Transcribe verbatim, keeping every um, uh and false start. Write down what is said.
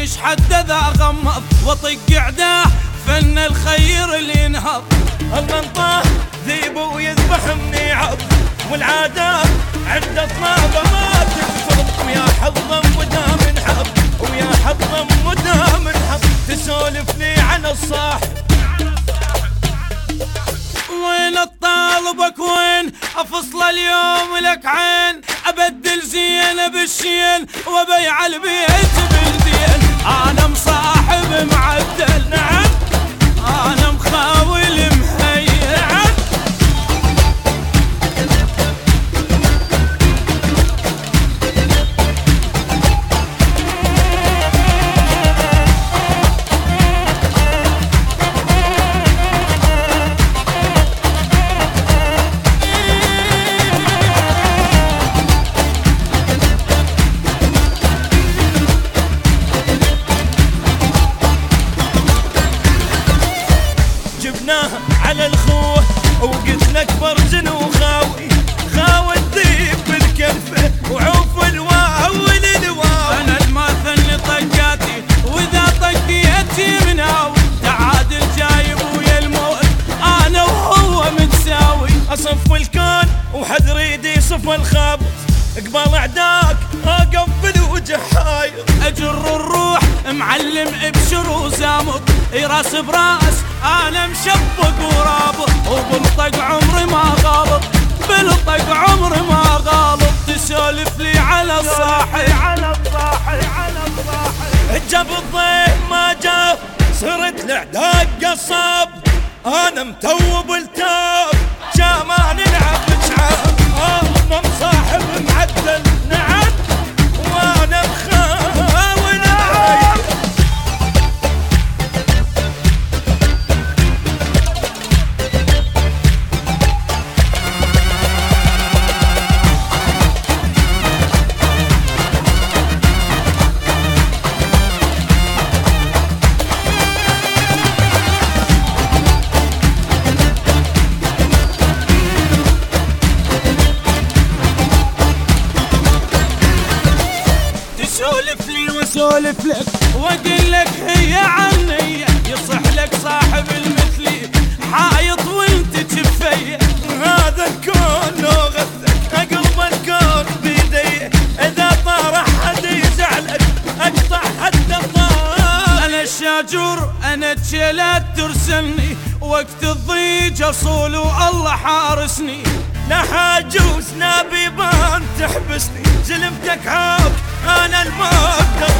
ايش حد ذا غمض وطق عداه فن الخير اللي ينهض. الله انطاه ذيب ويذبح مني عض والعادات عند طلابه ما تنفض. ويا حظا مدام انحب ويا حظا مدام انحب تسولف لي عن الصاحب. وين الطالبك وين افصل اليوم لك عين ابدل زين بالشين وبيع البيت بالدين. انا مصاحب معدل نعم انا مخاول مهيئ نعم على الخوه وقلت لك برزن وخاوي خاوي الذيب بالكفه وعوف الواو للواو. انا الماثل لطقاتي واذا طقيتي مناوي تعادل جايب ويا الموت انا وهو متساوي. اصف الكون وحد ريدي يصف الخابط قبال اعداك اقبل وجحاير اجر الروح معلم ابشر وزامط راس براس انا مشبق ورابط وبالطق عمري ما غالط بالطق عمري ما غالط. تسولف لي على الصاحي على الصاحي على الصاحي جاب الضيف ما جاب صرت الاعداء قصاب انا متوب التاب جاما نلعب بشعاب. انا مصاحب معدل نعم وانا مخاول عايد. سولف لي وسولف لك واقول لك هي عني يصح لك صاحب المثلي حايط وانت جفيه. هذا الكون لو غثك اقلب الكون بيدي اذا طار حد يزعلك اقطع حد الطار. انا الشاجور انا الجلاد ترسلني وقت الضيج اصول والله حارسني. لا حاجوس لا بيبان تحبسني زلمتك عاق انا المقدر